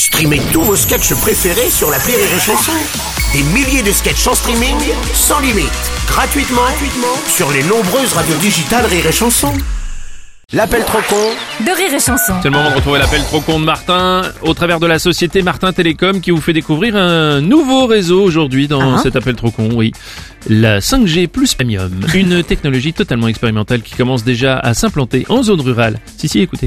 Streamez tous vos sketchs préférés sur l'appli Rire et Chanson. Des milliers de sketchs en streaming, sans limite, gratuitement sur les nombreuses radios digitales Rire et Chanson. L'appel trop con de Rire et Chanson. C'est le moment de retrouver l'appel trop con de Martin au travers de la société Martin Télécom qui vous fait découvrir un nouveau réseau aujourd'hui dans cet appel trop con, oui. La 5G plus Premium, une technologie totalement expérimentale qui commence déjà à s'implanter en zone rurale. Si, écoutez.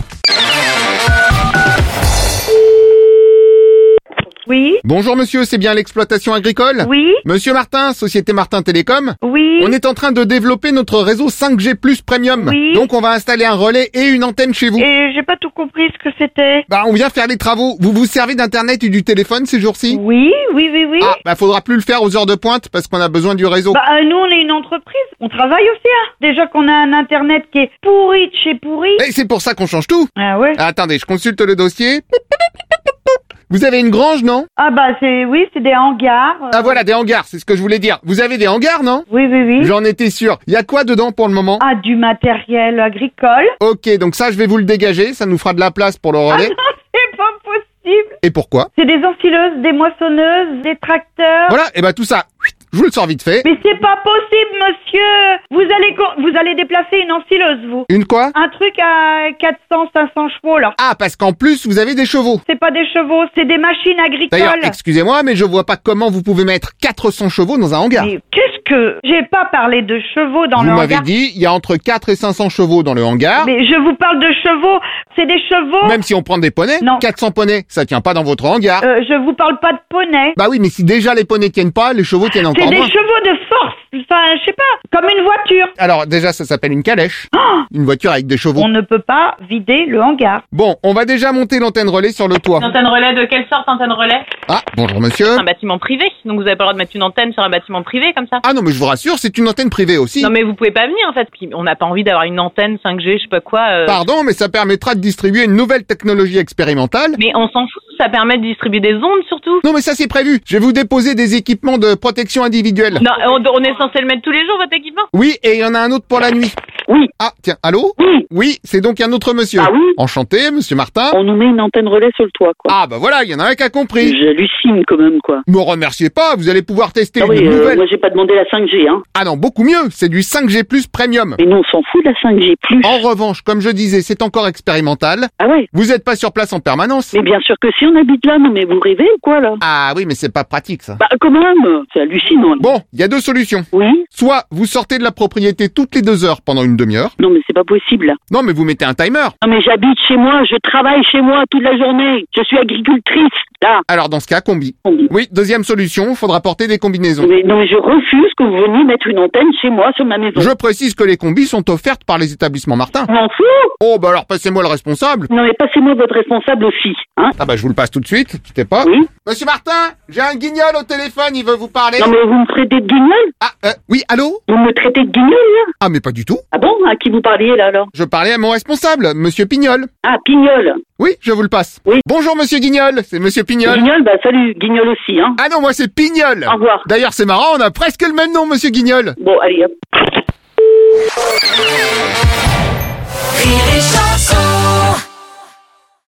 Oui. Bonjour monsieur, c'est bien l'exploitation agricole ? Oui. Monsieur Martin, société Martin Télécom ? Oui. On est en train de développer notre réseau 5G plus Premium. Oui. Donc on va installer un relais et une antenne chez vous. Et j'ai pas tout compris ce que c'était. On vient faire les travaux. Vous vous servez d'internet et du téléphone ces jours-ci ? Oui. Faudra plus le faire aux heures de pointe parce qu'on a besoin du réseau. Nous on est une entreprise, on travaille aussi, hein. Déjà qu'on a un internet qui est pourri de chez pourri. Et c'est pour ça qu'on change tout. Ah ouais. Attendez, je consulte le dossier. Vous avez une grange, non ? c'est des hangars. Ah voilà, des hangars, c'est ce que je voulais dire. Vous avez des hangars, non ? Oui. J'en étais sûr. Il y a quoi dedans pour le moment ? Ah, du matériel agricole. Ok, donc ça, je vais vous le dégager. Ça nous fera de la place pour le relais. Ah non, c'est pas possible. Et pourquoi ? C'est des enfileuses, des moissonneuses, des tracteurs. Voilà, tout ça, je vous le sors vite fait. Mais c'est pas possible, monsieur. Vous allez déplacer une enfileuse, vous. Une quoi ? Un truc à 400, 500 chevaux, là. Ah, parce qu'en plus, vous avez des chevaux. C'est pas des chevaux, c'est des machines agricoles. D'ailleurs, excusez-moi, mais je vois pas comment vous pouvez mettre 400 chevaux dans un hangar. Mais qu'est-ce que... J'ai pas parlé de chevaux dans le Vous hangar. m'avez dit, il y a entre 4 et 500 chevaux dans le hangar. Mais je vous parle de chevaux. C'est des chevaux. Même si on prend des poneys, Non. 400 poneys, ça tient pas dans votre hangar. Je vous parle pas de poney. Bah oui, mais si déjà les poneys tiennent pas, les chevaux tiennent C'est encore des moins. chevaux de force. Enfin, je sais pas. Comme une voiture. Alors déjà, ça s'appelle une calèche. Une voiture avec des chevaux. On ne peut pas vider le hangar. Bon, on va déjà monter l'antenne relais sur le toit. Une antenne relais de quelle sorte, antenne relais? Ah, bonjour monsieur. Un bâtiment privé, donc vous avez pas le droit de mettre une antenne sur un bâtiment privé comme ça. Ah non, mais je vous rassure, c'est une antenne privée aussi. Non mais vous pouvez pas venir en fait, puis on n'a pas envie d'avoir une antenne 5G, je sais pas quoi. Pardon, mais ça permettra de distribuer une nouvelle technologie expérimentale. Mais on s'en fout, ça permet de distribuer des ondes surtout. Non mais ça c'est prévu, je vais vous déposer des équipements de protection individuelle. Non, on est censé le mettre tous les jours votre équipement. Oui, et il y en a un autre pour la nuit. Oui. Ah, tiens, allô ? Oui. Oui, c'est donc un autre monsieur. Ah oui ? Enchanté, monsieur Martin. On nous met une antenne relais sur le toit, quoi. Ah bah voilà, il y en a un qui a compris. J'hallucine quand même, quoi. Me remerciez pas, vous allez pouvoir tester Ah oui, une nouvelle... moi j'ai pas demandé la 5G, hein. Ah non, beaucoup mieux, c'est du 5G plus Premium. Mais nous on s'en fout de la 5G plus. En revanche, comme je disais, c'est encore expérimental. Ah ouais. Vous êtes pas sur place en permanence. Mais bien sûr que si on habite là, non mais vous rêvez ou quoi là? Ah oui, mais c'est pas pratique ça. Bah quand même, c'est hallucinant. Là. Bon, il y a deux solutions. Oui. Soit vous sortez de la propriété toutes les 2 heures pendant une demi-heure. Non mais c'est pas possible là. Non, mais vous mettez un timer. Non mais j'habite chez moi, je travaille chez moi toute la journée. Je suis agricultrice, là. Alors dans ce cas, combi. Combi. Oui, deuxième solution, faudra porter des combinaisons. Non mais je refuse que vous veniez mettre une antenne chez moi sur ma maison. Je précise que les combis sont offertes par les établissements Martin. Je m'en fous. Oh bah alors passez-moi le responsable. Non mais passez-moi votre responsable aussi, hein. Ah bah je vous le passe tout de suite, quittez pas. Oui. Monsieur Martin, j'ai un guignol au téléphone, il veut vous parler. Non mais vous me traitez de guignol? Ah, oui, allô ? Vous me traitez de guignol là? Ah mais pas du tout. Ah bon? À qui vous parliez là alors? Je parlais à mon responsable, monsieur Pignol. Ah, Pignol. Oui, je vous le passe. Oui. Bonjour monsieur Guignol, c'est monsieur Pignol. Guignol, bah salut, Guignol aussi, hein. Ah non, moi c'est Pignol. Au revoir. D'ailleurs c'est marrant, on a presque le même nom monsieur Guignol. Bon, allez hop. Rire et Chanson.